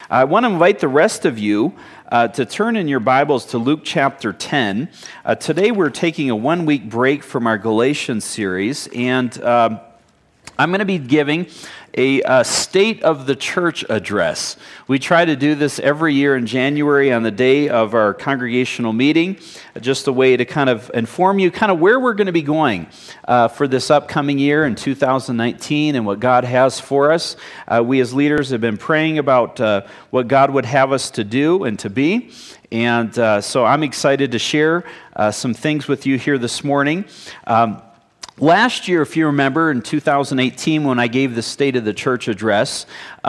I want to invite the rest of you to turn in your Bibles to Luke chapter 10. Today we're taking a one-week break from our Galatians series, and I'm going to be giving a State of the Church address. We try to do this every year in January on the day of our congregational meeting, just a way to kind of inform you kind of where we're going to be going for this upcoming year in 2019 and what God has for us. We as leaders have been praying about what God would have us to do and to be, and so I'm excited to share some things with you here this morning. Last year, if you remember, in 2018, when I gave the State of the Church address,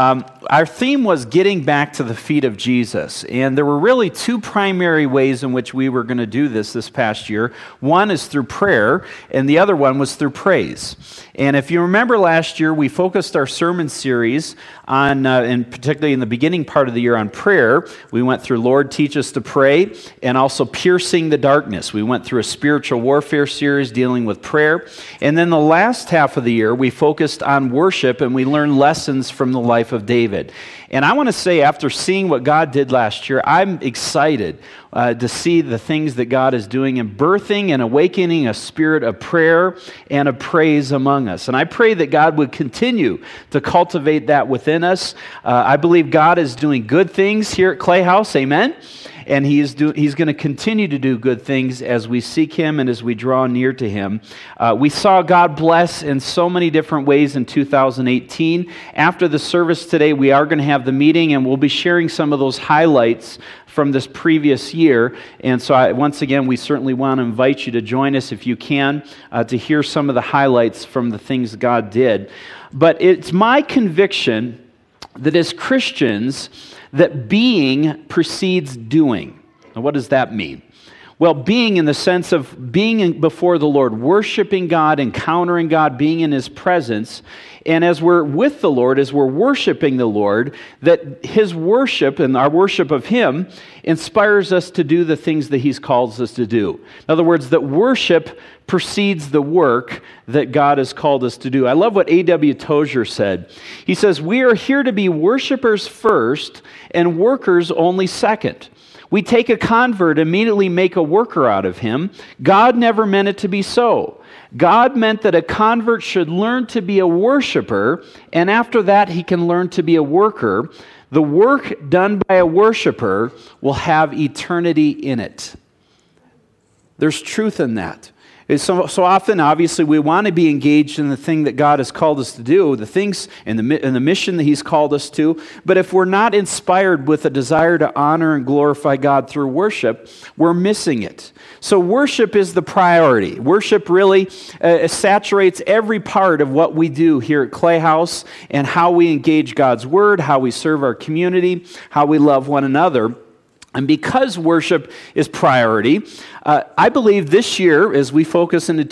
our theme was getting back to the feet of Jesus. And there were really two primary ways in which we were going to do this past year. One is through prayer, and the other one was through praise. And if you remember last year, we focused our sermon series on, and particularly in the beginning part of the year, on prayer. We went through Lord, Teach Us to Pray, and also Piercing the Darkness. We went through a spiritual warfare series dealing with prayer. And then the last half of the year, we focused on worship, and we learned lessons from the life of David. And I want to say, after seeing what God did last year, I'm excited to see the things that God is doing in birthing and awakening a spirit of prayer and of praise among us. And I pray that God would continue to cultivate that within us. I believe God is doing good things here at Clay House. Amen. And He's going to continue to do good things as we seek Him and as we draw near to Him. We saw God bless in so many different ways in 2018. After the service today, we are going to have the meeting, and we'll be sharing some of those highlights from this previous year. And so once again, we certainly want to invite you to join us if you can to hear some of the highlights from the things God did. But it's my conviction that as Christians, that being precedes doing. Now, what does that mean? Well, being in the sense of being before the Lord, worshiping God, encountering God, being in His presence. And as we're with the Lord, as we're worshiping the Lord, that His worship and our worship of Him inspires us to do the things that He's called us to do. In other words, that worship precedes the work that God has called us to do. I love what A.W. Tozer said. He says, "We are here to be worshipers first and workers only second. We take a convert, immediately make a worker out of him. God never meant it to be so. God meant that a convert should learn to be a worshiper, and after that he can learn to be a worker. The work done by a worshiper will have eternity in it." There's truth in that. So often, obviously, we want to be engaged in the thing that God has called us to do, the things and the mission that He's called us to. But if we're not inspired with a desire to honor and glorify God through worship, we're missing it. So worship is the priority. Worship really saturates every part of what we do here at Clay House and how we engage God's Word, how we serve our community, how we love one another. And because worship is priority, I believe this year, as we focus into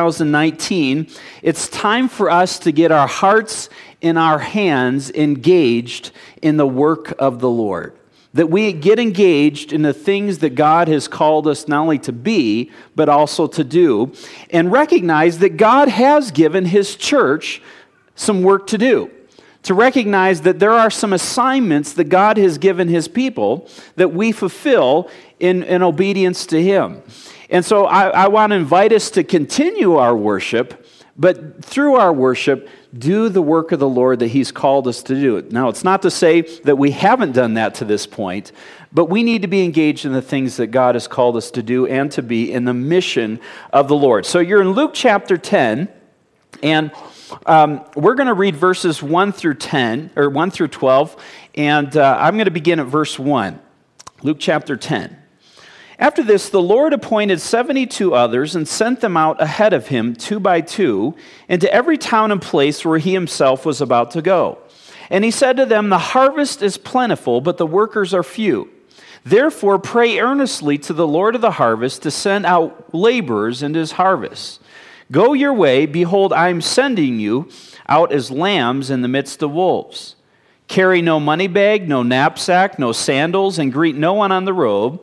2019, it's time for us to get our hearts and our hands engaged in the work of the Lord. That we get engaged in the things that God has called us not only to be, but also to do. And recognize that God has given His church some work to do. To recognize that there are some assignments that God has given His people that we fulfill in obedience to Him. And so I want to invite us to continue our worship, but through our worship, do the work of the Lord that He's called us to do. Now, it's not to say that we haven't done that to this point, but we need to be engaged in the things that God has called us to do and to be in the mission of the Lord. So you're in Luke chapter 10, and we're going to read verses 1 through 10, or 1 through 12, and I'm going to begin at verse 1. Luke chapter 10. "After this, the Lord appointed 72 others and sent them out ahead of Him, 2 by 2, into every town and place where He Himself was about to go. And He said to them, 'The harvest is plentiful, but the workers are few. Therefore pray earnestly to the Lord of the harvest to send out laborers into His harvest. Go your way, behold, I am sending you out as lambs in the midst of wolves. Carry no money bag, no knapsack, no sandals, and greet no one on the road.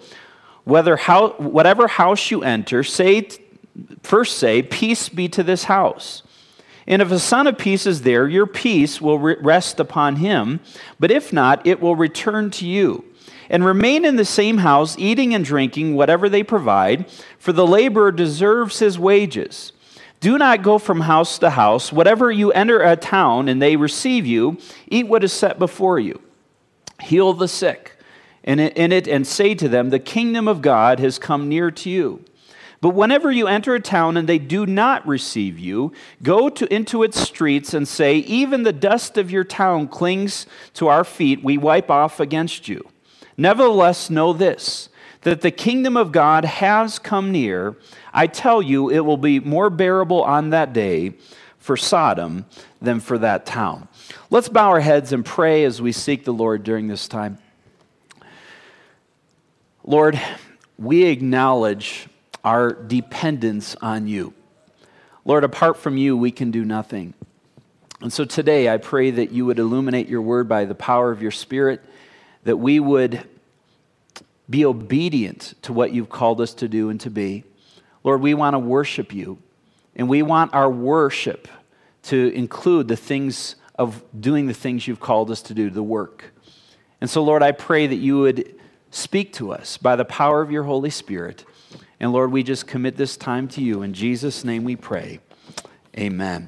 Whatever house you enter, first say, peace be to this house. And if a son of peace is there, your peace will rest upon him, but if not, it will return to you. And remain in the same house, eating and drinking whatever they provide, for the laborer deserves his wages. Do not go from house to house. Whatever you enter a town and they receive you, eat what is set before you. Heal the sick and say to them, the kingdom of God has come near to you. But whenever you enter a town and they do not receive you, go into its streets and say, even the dust of your town clings to our feet, we wipe off against you. Nevertheless, know this, that the kingdom of God has come near. I tell you, it will be more bearable on that day for Sodom than for that town. Let's bow our heads and pray as we seek the Lord during this time. Lord, we acknowledge our dependence on you. Lord, apart from you, we can do nothing. And so today, I pray that you would illuminate your word by the power of your Spirit, that we would be obedient to what you've called us to do and to be. Lord, we want to worship you, and we want our worship to include the things of doing the things you've called us to do, the work. And so, Lord, I pray that you would speak to us by the power of your Holy Spirit. And Lord, we just commit this time to you. In Jesus' name we pray. Amen.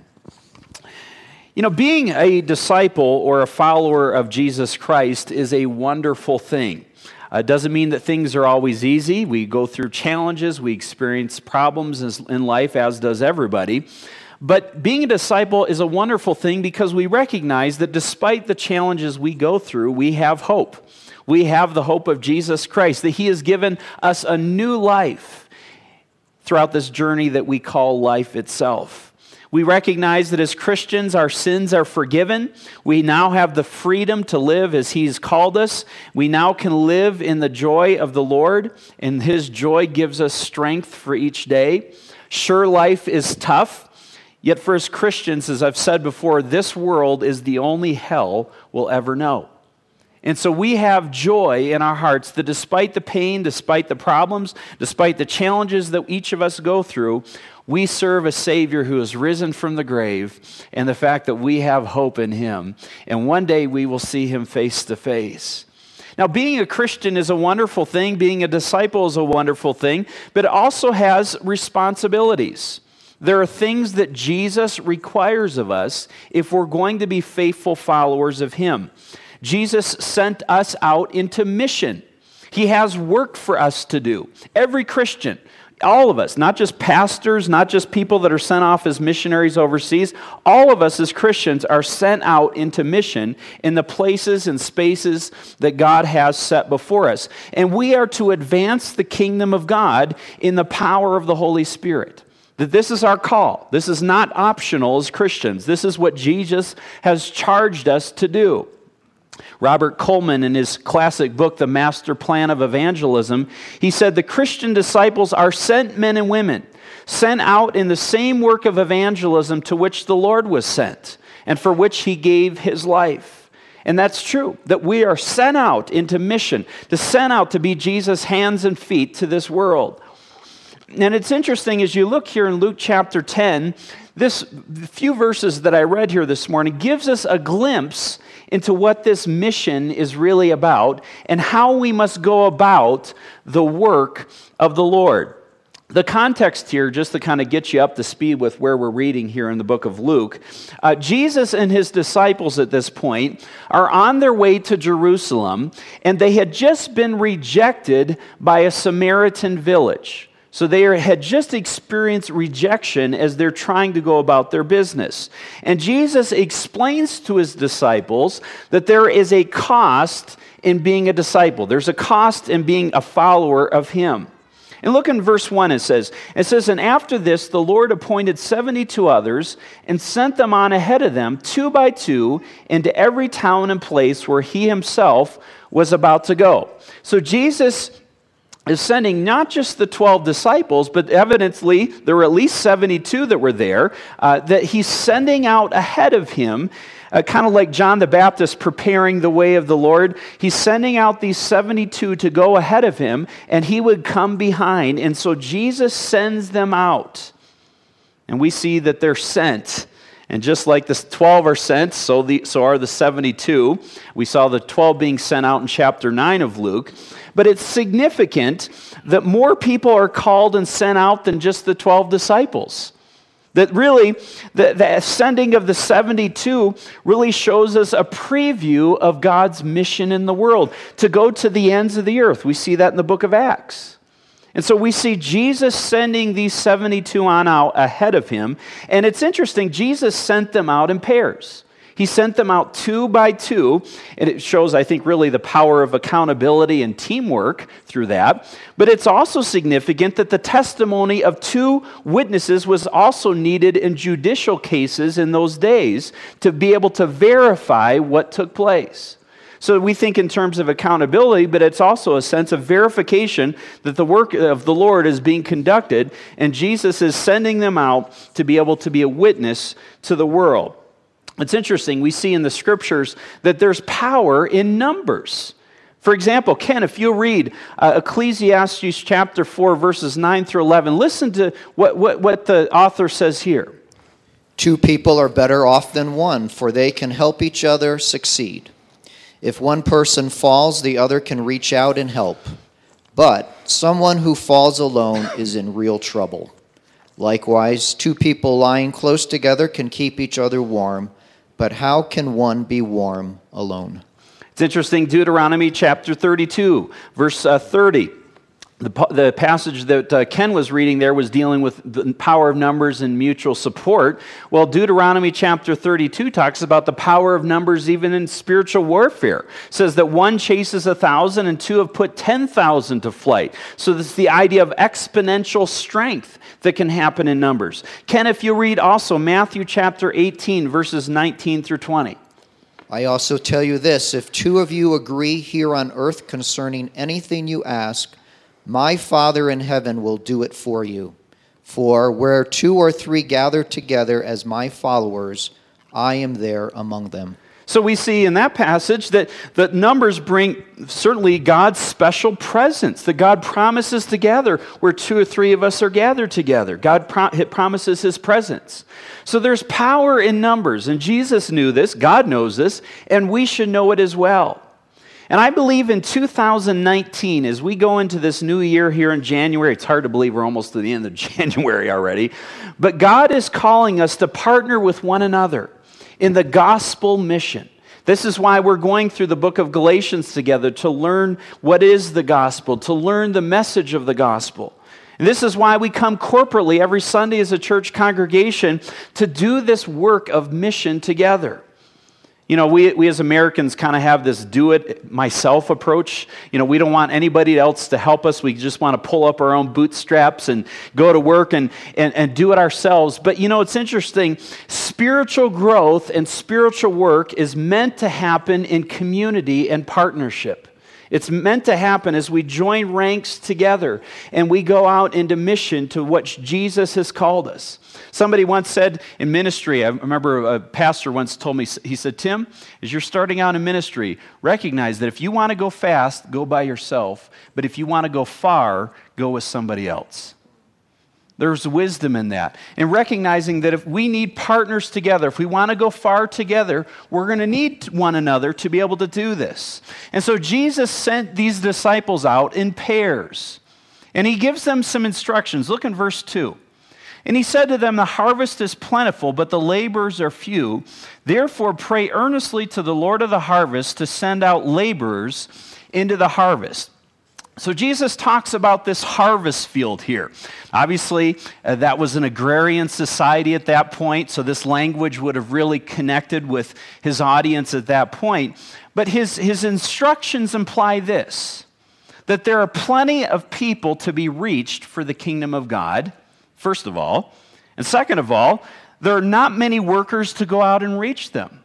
You know, being a disciple or a follower of Jesus Christ is a wonderful thing. It doesn't mean that things are always easy. We go through challenges. We experience problems in life, as does everybody. But being a disciple is a wonderful thing because we recognize that despite the challenges we go through, we have hope. We have the hope of Jesus Christ, that he has given us a new life throughout this journey that we call life itself. We recognize that as Christians, our sins are forgiven. We now have the freedom to live as he's called us. We now can live in the joy of the Lord, and his joy gives us strength for each day. Sure, life is tough, yet for us Christians, as I've said before, this world is the only hell we'll ever know. And so we have joy in our hearts that despite the pain, despite the problems, despite the challenges that each of us go through, we serve a Savior who has risen from the grave, and the fact that we have hope in him. And one day we will see him face to face. Now, being a Christian is a wonderful thing. Being a disciple is a wonderful thing, but it also has responsibilities. There are things that Jesus requires of us if we're going to be faithful followers of him. Jesus sent us out into mission. He has work for us to do. Every Christian, all of us, not just pastors, not just people that are sent off as missionaries overseas, all of us as Christians are sent out into mission in the places and spaces that God has set before us. And we are to advance the kingdom of God in the power of the Holy Spirit. That this is our call. This is not optional as Christians. This is what Jesus has charged us to do. Robert Coleman, in his classic book, The Master Plan of Evangelism, he said, the Christian disciples are sent men and women, sent out in the same work of evangelism to which the Lord was sent, and for which he gave his life. And that's true, that we are sent out into mission, sent out to be Jesus' hands and feet to this world. And it's interesting, as you look here in Luke chapter 10, this few verses that I read here this morning gives us a glimpse into what this mission is really about and how we must go about the work of the Lord. The context here, just to kind of get you up to speed with where we're reading here in the book of Luke, Jesus and his disciples at this point are on their way to Jerusalem, and they had just been rejected by a Samaritan village. So they had just experienced rejection as they're trying to go about their business. And Jesus explains to his disciples that there is a cost in being a disciple. There's a cost in being a follower of him. And look in verse 1, it says, and after this, the Lord appointed 72 others and sent them on ahead of them, 2 by 2, into every town and place where he himself was about to go. So Jesus is sending not just the 12 disciples, but evidently there were at least 72 that were there, that he's sending out ahead of him, kind of like John the Baptist preparing the way of the Lord. He's sending out these 72 to go ahead of him, and he would come behind. And so Jesus sends them out. And we see that they're sent And just like the 12 are sent, so are the 72. We saw the 12 being sent out in chapter 9 of Luke. But it's significant that more people are called and sent out than just the 12 disciples. That really, the sending of the 72 really shows us a preview of God's mission in the world, to go to the ends of the earth. We see that in the book of Acts. And so we see Jesus sending these 72 on out ahead of him. And it's interesting, Jesus sent them out in pairs. He sent them out 2 by 2, and it shows, I think, really the power of accountability and teamwork through that. But it's also significant that the testimony of 2 witnesses was also needed in judicial cases in those days to be able to verify what took place. So we think in terms of accountability, but it's also a sense of verification that the work of the Lord is being conducted, and Jesus is sending them out to be able to be a witness to the world. It's interesting, we see in the scriptures that there's power in numbers. For example, Ken, if you read Ecclesiastes chapter 4, verses 9 through 11, listen to what the author says here. 2 people are better off than one, for they can help each other succeed. If one person falls, the other can reach out and help. But someone who falls alone is in real trouble. Likewise, 2 people lying close together can keep each other warm, but how can one be warm alone? It's interesting, Deuteronomy chapter 32, verse 30. The passage that Ken was reading there was dealing with the power of numbers and mutual support. Well, Deuteronomy chapter 32 talks about the power of numbers even in spiritual warfare. It says that 1 chases 1,000 and 2 have put 10,000 to flight. So this is the idea of exponential strength that can happen in numbers. Ken, if you read also Matthew chapter 18, verses 19 through 20. I also tell you this, if 2 of you agree here on earth concerning anything you ask, my Father in heaven will do it for you. For where 2 or 3 gather together as my followers, I am there among them. So we see in that passage that numbers bring certainly God's special presence, that God promises to gather where 2 or 3 of us are gathered together. God promises his presence. So there's power in numbers, and Jesus knew this, God knows this, and we should know it as well. And I believe in 2019, as we go into this new year here in January, it's hard to believe we're almost to the end of January already, but God is calling us to partner with one another in the gospel mission. This is why we're going through the book of Galatians together, to learn what is the gospel, to learn the message of the gospel. And this is why we come corporately every Sunday as a church congregation to do this work of mission together. You know, we as Americans kind of have this do-it-myself approach. You know, we don't want anybody else to help us. We just want to pull up our own bootstraps and go to work and do it ourselves. But, you know, it's interesting. Spiritual growth and spiritual work is meant to happen in community and partnership. It's meant to happen as we join ranks together and we go out into mission to what Jesus has called us. Somebody once said in ministry, I remember a pastor once told me, he said, Tim, as you're starting out in ministry, recognize that if you want to go fast, go by yourself. But if you want to go far, go with somebody else. There's wisdom in that. And recognizing that if we need partners together, if we want to go far together, we're going to need one another to be able to do this. And so Jesus sent these disciples out in pairs. And he gives them some instructions. Look in verse 2. And he said to them, the harvest is plentiful, but the laborers are few. Therefore pray earnestly to the Lord of the harvest to send out laborers into the harvest. So Jesus talks about this harvest field here. Obviously, that was an agrarian society at that point, so this language would have really connected with his audience at that point. But his instructions imply this, that there are plenty of people to be reached for the kingdom of God, first of all. And second of all, there are not many workers to go out and reach them.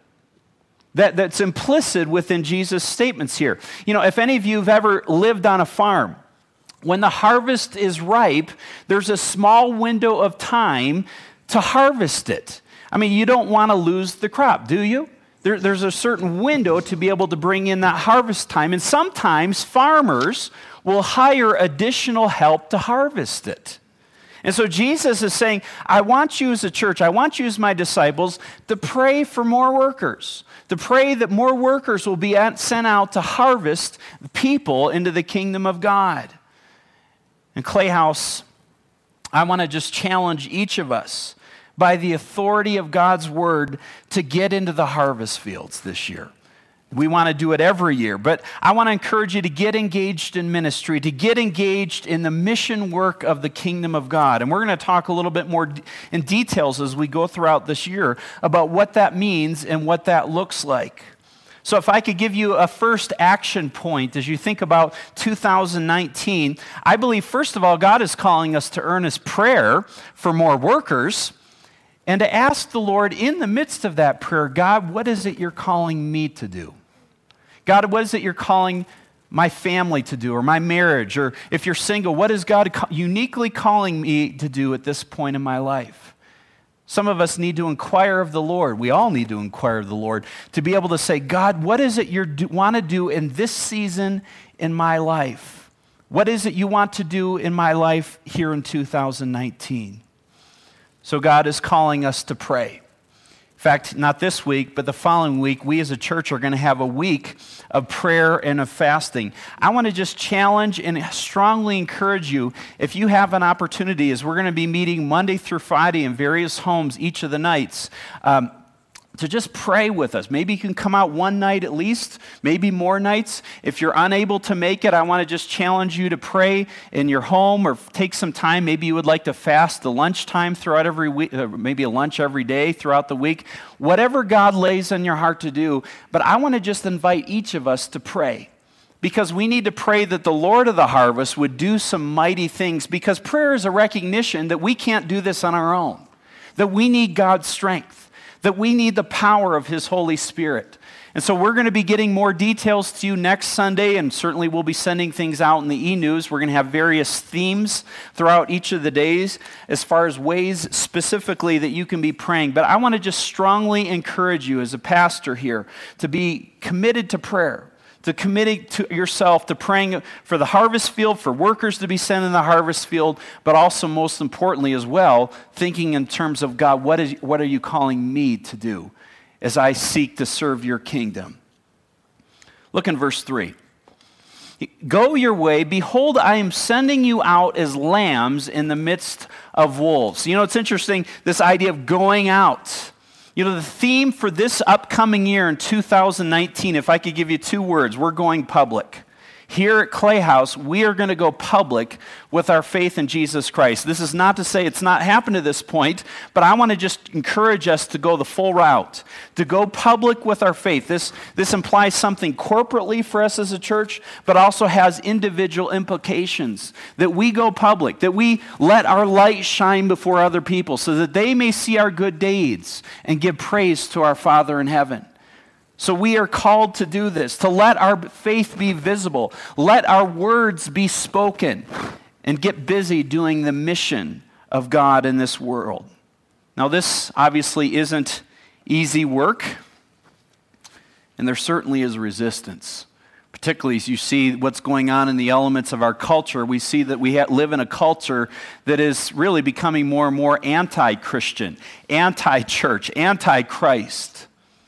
That's implicit within Jesus' statements here. You know, if any of you have ever lived on a farm, when the harvest is ripe, there's a small window of time to harvest it. I mean, you don't want to lose the crop, do you? There's a certain window to be able to bring in that harvest time, and sometimes farmers will hire additional help to harvest it. And so Jesus is saying, I want you as a church, I want you as my disciples to pray for more workers, to pray that more workers will be sent out to harvest people into the kingdom of God. And Clay House, I want to just challenge each of us by the authority of God's word to get into the harvest fields this year. We want to do it every year, but I want to encourage you to get engaged in ministry, to get engaged in the mission work of the kingdom of God. And we're going to talk a little bit more in details as we go throughout this year about what that means and what that looks like. So if I could give you a first action point as you think about 2019, I believe, first of all, God is calling us to earnest prayer for more workers and to ask the Lord in the midst of that prayer, God, what is it you're calling me to do? God, what is it you're calling my family to do, or my marriage, or if you're single, what is God uniquely calling me to do at this point in my life? Some of us need to inquire of the Lord. We all need to inquire of the Lord to be able to say, God, what is it you want to do in this season in my life? What is it you want to do in my life here in 2019? So God is calling us to pray. In fact, not this week, but the following week, we as a church are going to have a week of prayer and of fasting. I want to just challenge and strongly encourage you, if you have an opportunity, as we're going to be meeting Monday through Friday in various homes each of the nights, to just pray with us. Maybe you can come out one night at least, maybe more nights. If you're unable to make it, I want to just challenge you to pray in your home or take some time. Maybe you would like to fast the lunchtime throughout every week, maybe a lunch every day throughout the week. Whatever God lays on your heart to do. But I want to just invite each of us to pray, because we need to pray that the Lord of the harvest would do some mighty things, because prayer is a recognition that we can't do this on our own, that we need God's strength, that we need the power of His Holy Spirit. And so we're going to be getting more details to you next Sunday, and certainly we'll be sending things out in the e-news. We're going to have various themes throughout each of the days as far as ways specifically that you can be praying. But I want to just strongly encourage you as a pastor here to be committed to prayer, to committing to yourself to praying for the harvest field, for workers to be sent in the harvest field, but also most importantly as well, thinking in terms of, God, what are you calling me to do as I seek to serve your kingdom? Look in verse 3. Go your way, behold, I am sending you out as lambs in the midst of wolves. You know, it's interesting, this idea of going out. You know, the theme for this upcoming year in 2019, if I could give you two words, we're going public. Here at Clay House, we are going to go public with our faith in Jesus Christ. This is not to say it's not happened to this point, but I want to just encourage us to go the full route, to go public with our faith. This implies something corporately for us as a church, but also has individual implications, that we go public, that we let our light shine before other people so that they may see our good deeds and give praise to our Father in heaven. So we are called to do this, to let our faith be visible, let our words be spoken, and get busy doing the mission of God in this world. Now, this obviously isn't easy work, and there certainly is resistance. Particularly as you see what's going on in the elements of our culture, we see that we live in a culture that is really becoming more and more anti-Christian, anti-church, anti-Christ.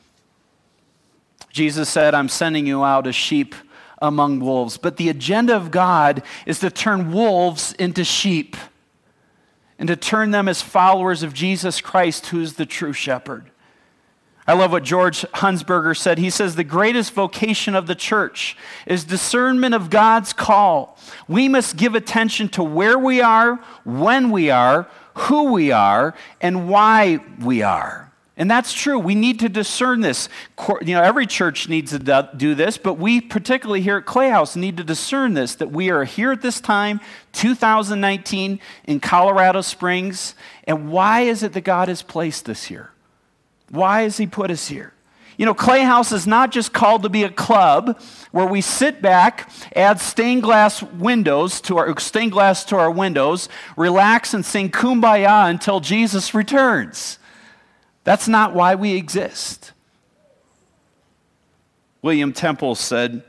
Jesus said, I'm sending you out as sheep among wolves. But the agenda of God is to turn wolves into sheep and to turn them as followers of Jesus Christ, who's the true shepherd. I love what George Hunsberger said. He says, the greatest vocation of the church is discernment of God's call. We must give attention to where we are, when we are, who we are, and why we are. And that's true. We need to discern this. You know, every church needs to do this, but we particularly here at Clay House need to discern this, that we are here at this time, 2019, in Colorado Springs. And why is it that God has placed us here? Why has He put us here? You know, Clay House is not just called to be a club where we sit back, add stained glass to our windows, relax and sing Kumbaya until Jesus returns. That's not why we exist. William Temple said,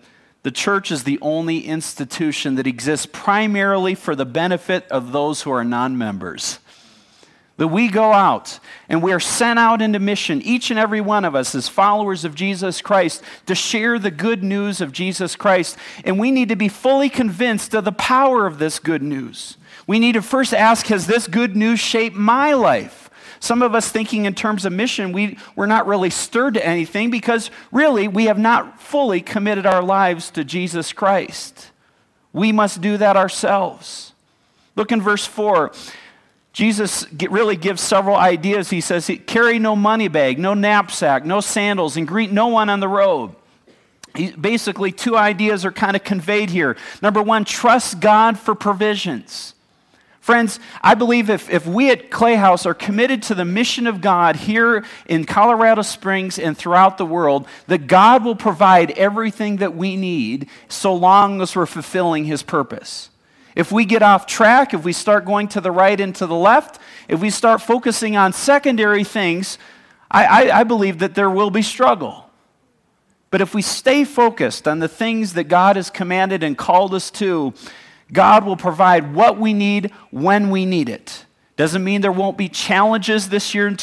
The church is the only institution that exists primarily for the benefit of those who are non-members. That we go out and we are sent out into mission, each and every one of us as followers of Jesus Christ, to share the good news of Jesus Christ. And we need to be fully convinced of the power of this good news. We need to first ask, has this good news shaped my life? Some of us thinking in terms of mission, we're not really stirred to anything because really we have not fully committed our lives to Jesus Christ. We must do that ourselves. Look in verse 4. Jesus really gives several ideas. He says, carry no money bag, no knapsack, no sandals, and greet no one on the road. Basically, two ideas are kind of conveyed here. Number one, trust God for provisions. Friends, I believe if we at Clay House are committed to the mission of God here in Colorado Springs and throughout the world, that God will provide everything that we need so long as we're fulfilling His purpose. If we get off track, if we start going to the right and to the left, if we start focusing on secondary things, I believe that there will be struggle. But if we stay focused on the things that God has commanded and called us to, God will provide what we need when we need it. Doesn't mean there won't be challenges this year in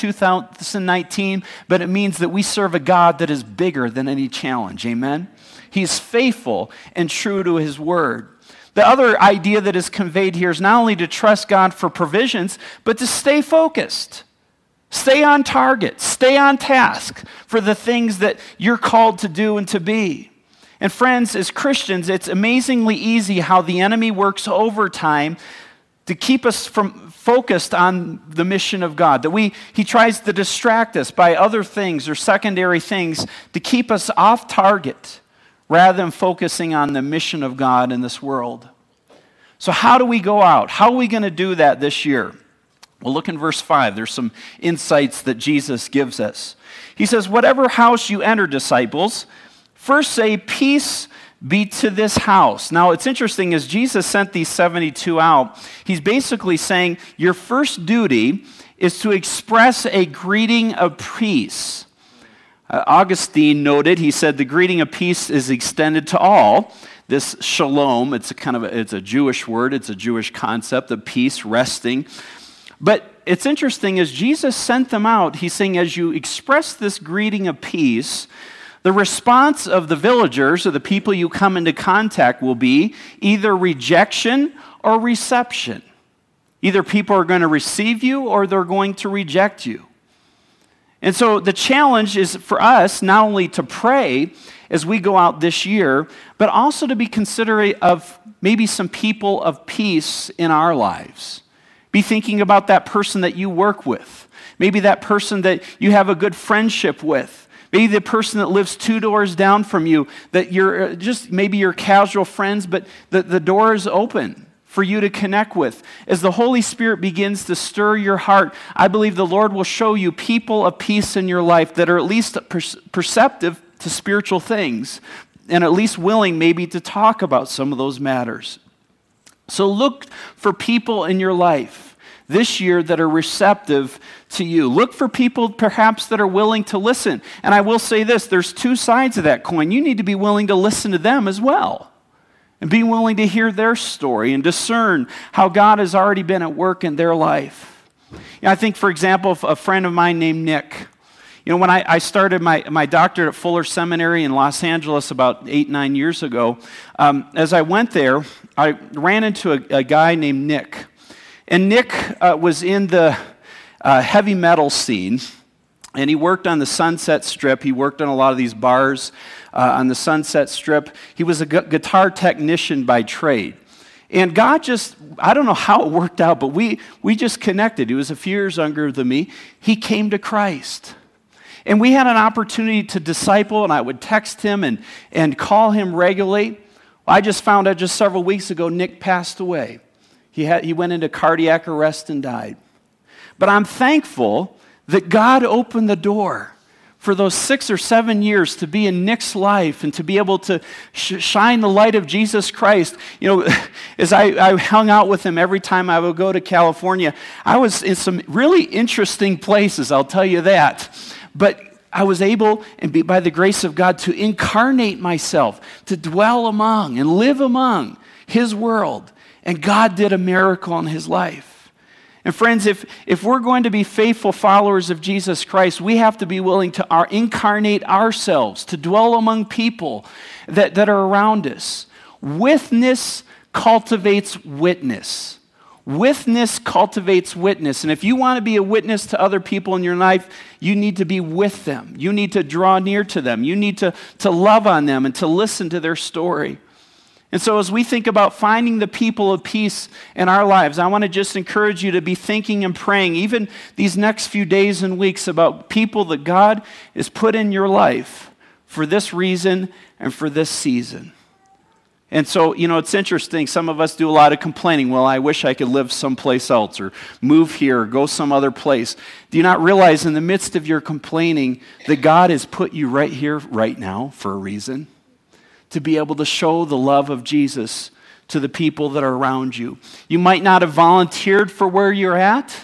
2019, but it means that we serve a God that is bigger than any challenge. Amen? He's faithful and true to His word. The other idea that is conveyed here is not only to trust God for provisions, but to stay focused. Stay on target. Stay on task for the things that you're called to do and to be. And friends, as Christians, it's amazingly easy how the enemy works overtime to keep us from focused on the mission of God. That he tries to distract us by other things or secondary things to keep us off target, rather than focusing on the mission of God in this world. So how do we go out? How are we going to do that this year? Well, look in verse 5. There's some insights that Jesus gives us. He says, whatever house you enter, disciples, first say, peace be to this house. Now, it's interesting, as Jesus sent these 72 out, He's basically saying, your first duty is to express a greeting of peace. Augustine noted, he said, the greeting of peace is extended to all. This shalom, it's a Jewish word, it's a Jewish concept of peace, resting. But it's interesting, as Jesus sent them out, He's saying, as you express this greeting of peace, the response of the villagers, or the people you come into contact, will be either rejection or reception. Either people are going to receive you or they're going to reject you. And so the challenge is for us not only to pray as we go out this year, but also to be considerate of maybe some people of peace in our lives. Be thinking about that person that you work with. Maybe that person that you have a good friendship with. Maybe the person that lives 2 doors down from you, that you're maybe you're casual friends, but the door is open for you to connect with. As the Holy Spirit begins to stir your heart, I believe the Lord will show you people of peace in your life that are at least perceptive to spiritual things and at least willing maybe to talk about some of those matters. So look for people in your life this year that are receptive to you. Look for people perhaps that are willing to listen. And I will say this, there's two sides of that coin. You need to be willing to listen to them as well. And be willing to hear their story and discern how God has already been at work in their life. I think, for example, a friend of mine named Nick. When I started my doctorate at Fuller Seminary in Los Angeles about 8-9 years ago, as I went there, I ran into a guy named Nick. And Nick was in the heavy metal scene. And he worked on the Sunset Strip. He worked on a lot of these bars on the Sunset Strip. He was a guitar technician by trade. And God I don't know how it worked out, but we just connected. He was a few years younger than me. He came to Christ. And we had an opportunity to disciple, and I would text him and call him regularly. I just found out just several weeks ago, Nick passed away. He went into cardiac arrest and died. But I'm thankful that God opened the door for those 6 or 7 years to be in Nick's life and to be able to shine the light of Jesus Christ. As I hung out with him every time I would go to California, I was in some really interesting places, I'll tell you that. But I was able, and by the grace of God, to incarnate myself, to dwell among and live among his world. And God did a miracle in his life. And friends, if we're going to be faithful followers of Jesus Christ, we have to be willing to incarnate ourselves, to dwell among people that are around us. Witness cultivates witness. Witness cultivates witness. And if you want to be a witness to other people in your life, you need to be with them. You need to draw near to them. You need to love on them and to listen to their story. And so as we think about finding the people of peace in our lives, I want to just encourage you to be thinking and praying, even these next few days and weeks, about people that God has put in your life for this reason and for this season. And so, it's interesting. Some of us do a lot of complaining. Well, I wish I could live someplace else or move here or go some other place. Do you not realize in the midst of your complaining that God has put you right here, right now, for a reason? To be able to show the love of Jesus to the people that are around you. You might not have volunteered for where you're at,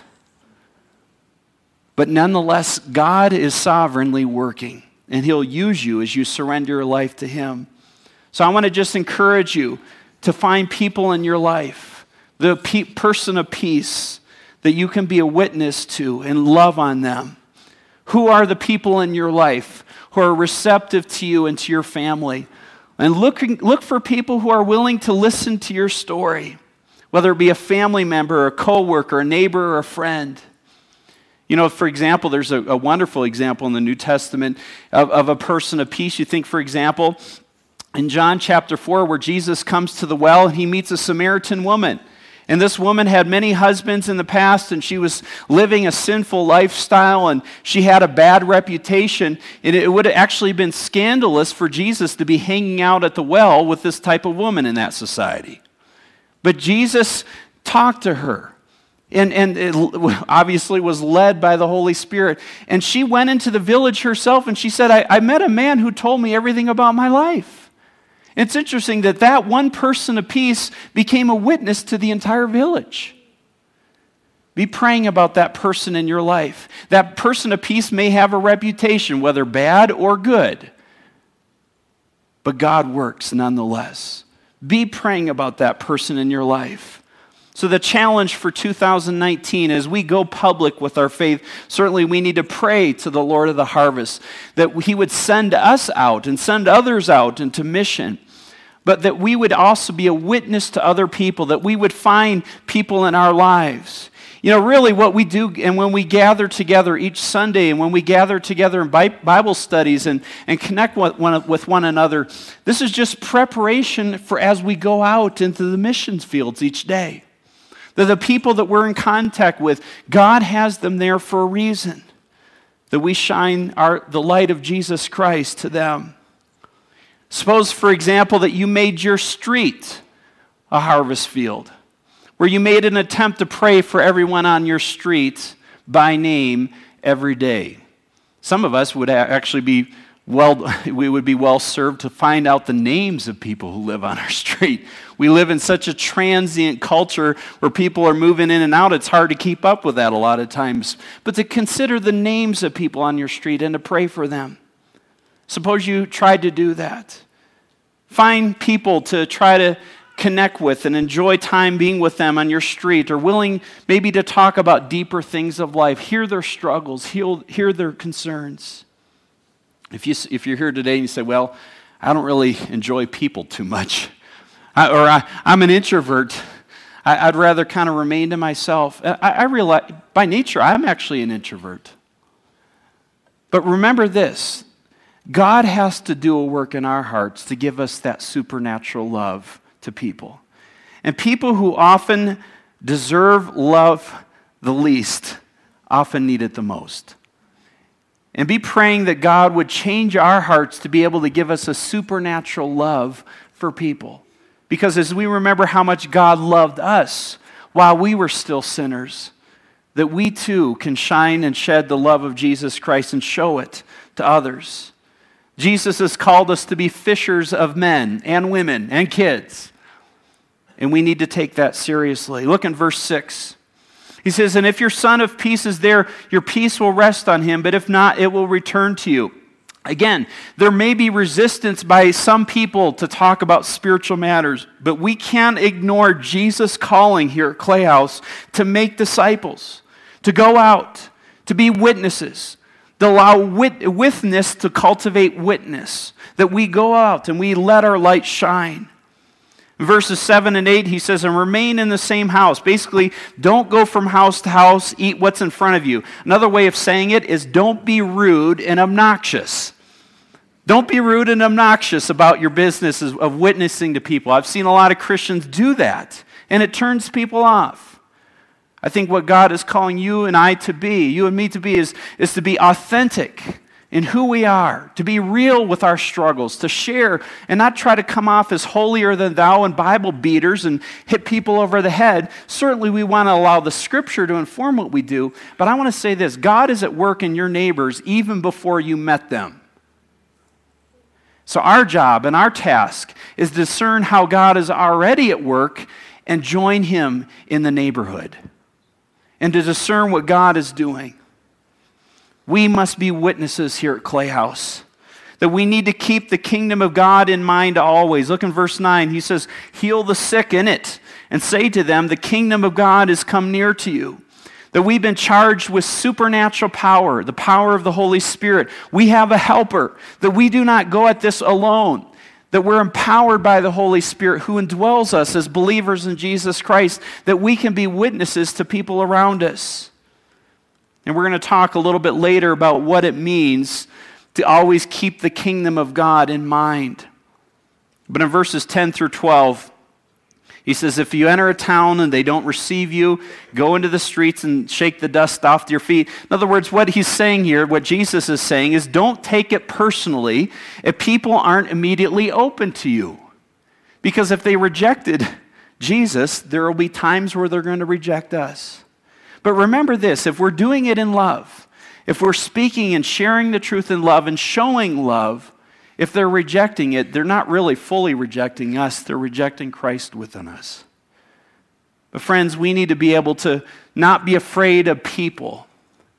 but nonetheless, God is sovereignly working, and he'll use you as you surrender your life to him. So I want to just encourage you to find people in your life, the person of peace that you can be a witness to and love on them. Who are the people in your life who are receptive to you and to your family? And look for people who are willing to listen to your story, whether it be a family member, or a coworker, a neighbor, or a friend. For example, there's a wonderful example in the New Testament of a person of peace. You think, for example, in John chapter 4, where Jesus comes to the well and he meets a Samaritan woman. And this woman had many husbands in the past, and she was living a sinful lifestyle, and she had a bad reputation. And it would have actually been scandalous for Jesus to be hanging out at the well with this type of woman in that society. But Jesus talked to her, and it obviously was led by the Holy Spirit. And she went into the village herself, and she said, I met a man who told me everything about my life. It's interesting that one person of peace became a witness to the entire village. Be praying about that person in your life. That person of peace may have a reputation, whether bad or good, but God works nonetheless. Be praying about that person in your life. So the challenge for 2019, as we go public with our faith, certainly we need to pray to the Lord of the harvest that he would send us out and send others out into mission. But that we would also be a witness to other people, that we would find people in our lives. Really what we do, and when we gather together each Sunday, and when we gather together in Bible studies and connect with one another, this is just preparation for as we go out into the missions fields each day. That the people that we're in contact with, God has them there for a reason. That we shine the light of Jesus Christ to them. Suppose, for example, that you made your street a harvest field, where you made an attempt to pray for everyone on your street by name every day. Some of us would actually be well served to find out the names of people who live on our street. We live in such a transient culture where people are moving in and out, it's hard to keep up with that a lot of times. But to consider the names of people on your street and to pray for them. Suppose you tried to do that. Find people to try to connect with and enjoy time being with them on your street, or willing maybe to talk about deeper things of life. Hear their struggles, hear their concerns. If you're here today and you say, well, I don't really enjoy people too much, I'm an introvert, I'd rather kind of remain to myself. I realize by nature I'm actually an introvert. But remember this, God has to do a work in our hearts to give us that supernatural love to people. And people who often deserve love the least often need it the most. And be praying that God would change our hearts to be able to give us a supernatural love for people. Because as we remember how much God loved us while we were still sinners, that we too can shine and shed the love of Jesus Christ and show it to others. Jesus has called us to be fishers of men and women and kids. And we need to take that seriously. Look in verse 6. He says, and if your son of peace is there, your peace will rest on him, but if not, it will return to you. Again, there may be resistance by some people to talk about spiritual matters, but we can't ignore Jesus' calling here at Clay House to make disciples, to go out, to be witnesses, to allow witness to cultivate witness, that we go out and we let our light shine. In verses 7 and 8, he says, and remain in the same house. Basically, don't go from house to house, eat what's in front of you. Another way of saying it is don't be rude and obnoxious. Don't be rude and obnoxious about your business of witnessing to people. I've seen a lot of Christians do that, and it turns people off. I think what God is calling you and I to be, you and me to be, is to be authentic in who we are, to be real with our struggles, to share and not try to come off as holier than thou and Bible beaters and hit people over the head. Certainly we want to allow the Scripture to inform what we do, but I want to say this, God is at work in your neighbors even before you met them. So our job and our task is to discern how God is already at work and join Him in the neighborhood, and to discern what God is doing. We must be witnesses here at Clay House, that we need to keep the kingdom of God in mind always. Look in verse 9. He says, heal the sick in it, and say to them, the kingdom of God is come near to you. That we've been charged with supernatural power, the power of the Holy Spirit. We have a helper, that we do not go at this alone, that we're empowered by the Holy Spirit who indwells us as believers in Jesus Christ, that we can be witnesses to people around us. And we're going to talk a little bit later about what it means to always keep the kingdom of God in mind. But in verses 10 through 12, he says, if you enter a town and they don't receive you, go into the streets and shake the dust off your feet. In other words, what he's saying here, what Jesus is saying is don't take it personally if people aren't immediately open to you. Because if they rejected Jesus, there will be times where they're going to reject us. But remember this, if we're doing it in love, if we're speaking and sharing the truth in love and showing love, if they're rejecting it, they're not really fully rejecting us, they're rejecting Christ within us. But friends, we need to be able to not be afraid of people.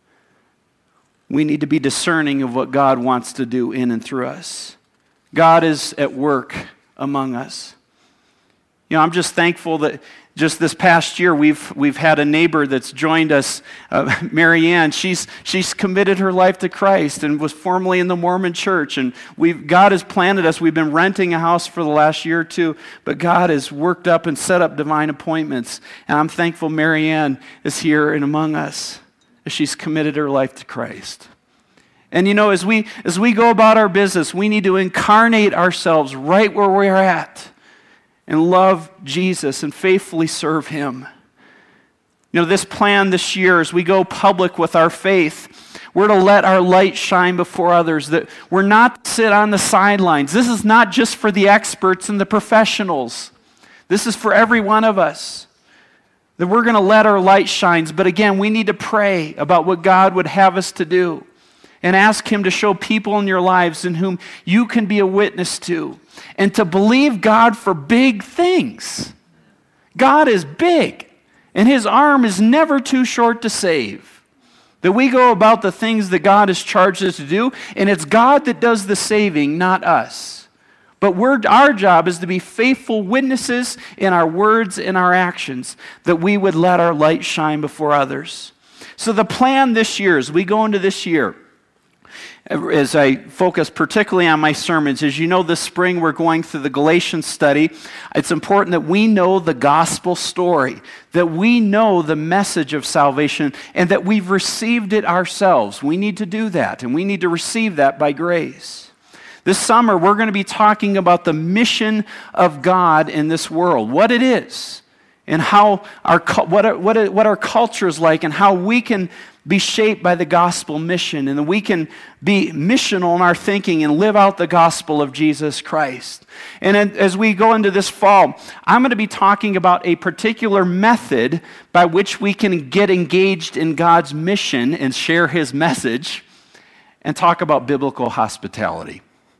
We need to be discerning of what God wants to do in and through us. God is at work among us. You know, I'm just thankful that just this past year, we've had a neighbor that's joined us, Mary Ann. She's committed her life to Christ and was formerly in the Mormon church. And God has planted us. We've been renting a house for the last year or two, but God has worked up and set up divine appointments. And I'm thankful Mary Ann is here and among us as she's committed her life to Christ. And you know, as we go about our business, we need to incarnate ourselves right where we're at, and love Jesus and faithfully serve Him. You know, this plan this year, as we go public with our faith, we're to let our light shine before others, that we're not to sit on the sidelines. This is not just for the experts and the professionals. This is for every one of us, that we're going to let our light shine. But again, we need to pray about what God would have us to do and ask Him to show people in your lives in whom you can be a witness to, and to believe God for big things. God is big, and His arm is never too short to save. That we go about the things that God has charged us to do, and it's God that does the saving, not us. But our job is to be faithful witnesses in our words and our actions, that we would let our light shine before others. So the plan this year, as we go into this year, as I focus particularly on my sermons, as you know, this spring we're going through the Galatians study. It's important that we know the gospel story, that we know the message of salvation, and that we've received it ourselves. We need to do that, and we need to receive that by grace. This summer, we're going to be talking about the mission of God in this world, what it is, and how what our culture is like, and how we can be shaped by the gospel mission, and that we can be missional in our thinking and live out the gospel of Jesus Christ. And as we go into this fall, I'm going to be talking about a particular method by which we can get engaged in God's mission and share His message, and talk about biblical hospitality.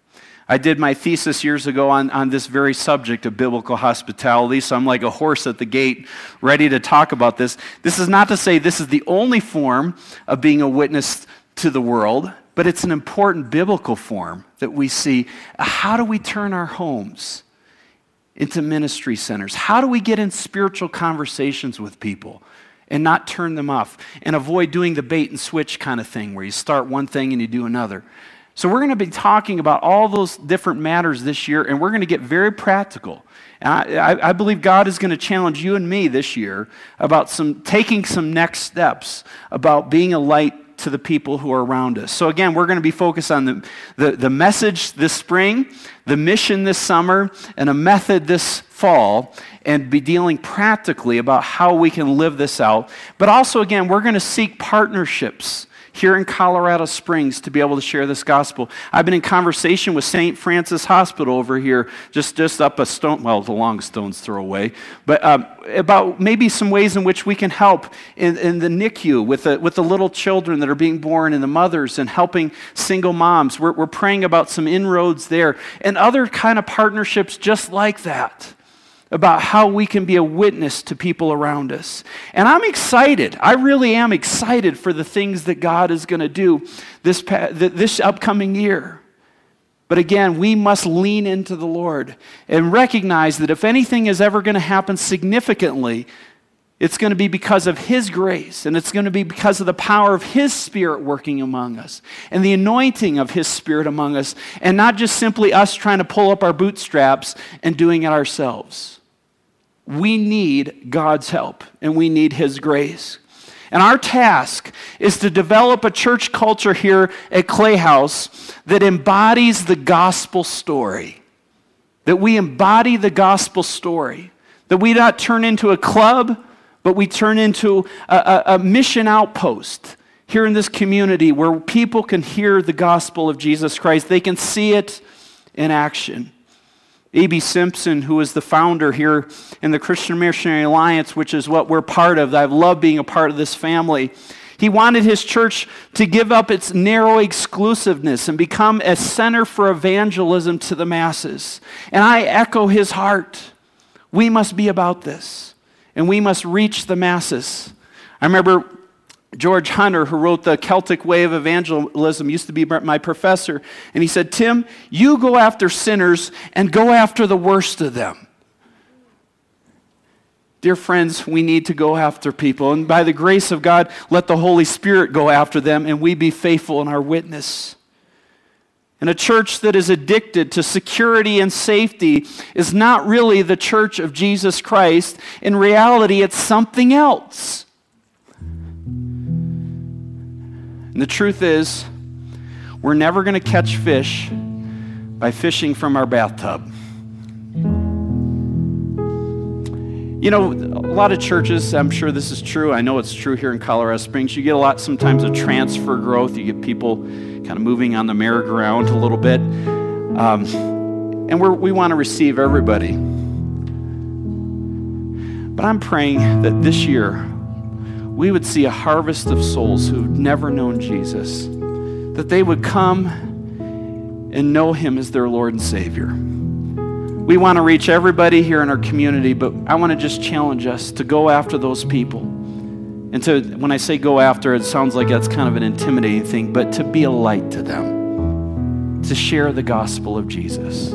I did my thesis years ago on this very subject of biblical hospitality, so I'm like a horse at the gate ready to talk about this. This is not to say this is the only form of being a witness to the world, but it's an important biblical form that we see. How do we turn our homes into ministry centers? How do we get in spiritual conversations with people and not turn them off and avoid doing the bait and switch kind of thing where you start one thing and you do another? So we're going to be talking about all those different matters this year, and we're going to get very practical. And I believe God is going to challenge you and me this year about taking some next steps about being a light to the people who are around us. So again, we're going to be focused on the message this spring, the mission this summer, and a method this fall, and be dealing practically about how we can live this out. But also, again, we're going to seek partnerships here in Colorado Springs to be able to share this gospel. I've been in conversation with St. Francis Hospital over here, just up a stone, well, the long stone's throw away, but about maybe some ways in which we can help in the NICU with the little children that are being born and the mothers, and helping single moms. We're praying about some inroads there and other kind of partnerships just like that, about how we can be a witness to people around us. And I'm excited. I really am excited for the things that God is going to do this upcoming year. But again, we must lean into the Lord and recognize that if anything is ever going to happen significantly, it's going to be because of His grace, and it's going to be because of the power of His Spirit working among us, and the anointing of His Spirit among us, and not just simply us trying to pull up our bootstraps and doing it ourselves. We need God's help, and we need His grace. And our task is to develop a church culture here at Clay House that embodies the gospel story. That we embody the gospel story. That we not turn into a club, but we turn into a mission outpost here in this community where people can hear the gospel of Jesus Christ. They can see it in action. A.B. Simpson, who is the founder here in the Christian Missionary Alliance, which is what we're part of. I love being a part of this family. He wanted his church to give up its narrow exclusiveness and become a center for evangelism to the masses. And I echo his heart. We must be about this, and we must reach the masses. I remember George Hunter, who wrote The Celtic Way of Evangelism, used to be my professor, and he said, "Tim, you go after sinners and go after the worst of them." Dear friends, we need to go after people, and by the grace of God, let the Holy Spirit go after them, and we be faithful in our witness. And a church that is addicted to security and safety is not really the church of Jesus Christ. In reality, it's something else. And the truth is, we're never going to catch fish by fishing from our bathtub. You know, a lot of churches, I'm sure this is true, I know it's true here in Colorado Springs, you get a lot sometimes of transfer growth. You get people kind of moving on the merry-go-round a little bit. And we want to receive everybody. But I'm praying that this year, we would see a harvest of souls who've never known Jesus, that they would come and know Him as their Lord and Savior. We want to reach everybody here in our community, but I want to just challenge us to go after those people. And when I say go after, it sounds like that's kind of an intimidating thing, but to be a light to them, to share the gospel of Jesus.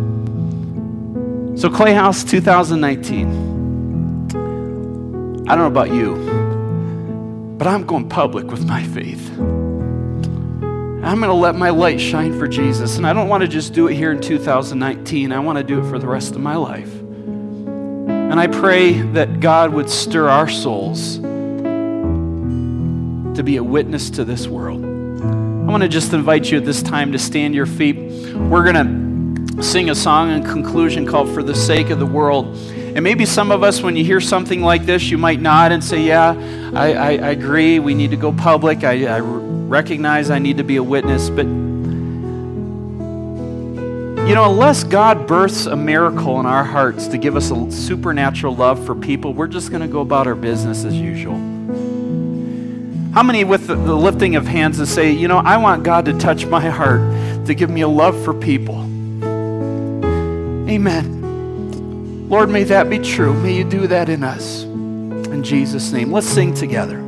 So Clay House 2019, I don't know about you, but I'm going public with my faith. I'm going to let my light shine for Jesus. And I don't want to just do it here in 2019. I want to do it for the rest of my life. And I pray that God would stir our souls to be a witness to this world. I want to just invite you at this time to stand to your feet. We're going to sing a song in conclusion called "For the Sake of the World." And maybe some of us, when you hear something like this, you might nod and say, yeah, I agree, we need to go public. I recognize I need to be a witness. But, you know, unless God births a miracle in our hearts to give us a supernatural love for people, we're just going to go about our business as usual. How many with the lifting of hands to say, you know, I want God to touch my heart, to give me a love for people? Amen. Lord, may that be true. May you do that in us. In Jesus' name. Let's sing together.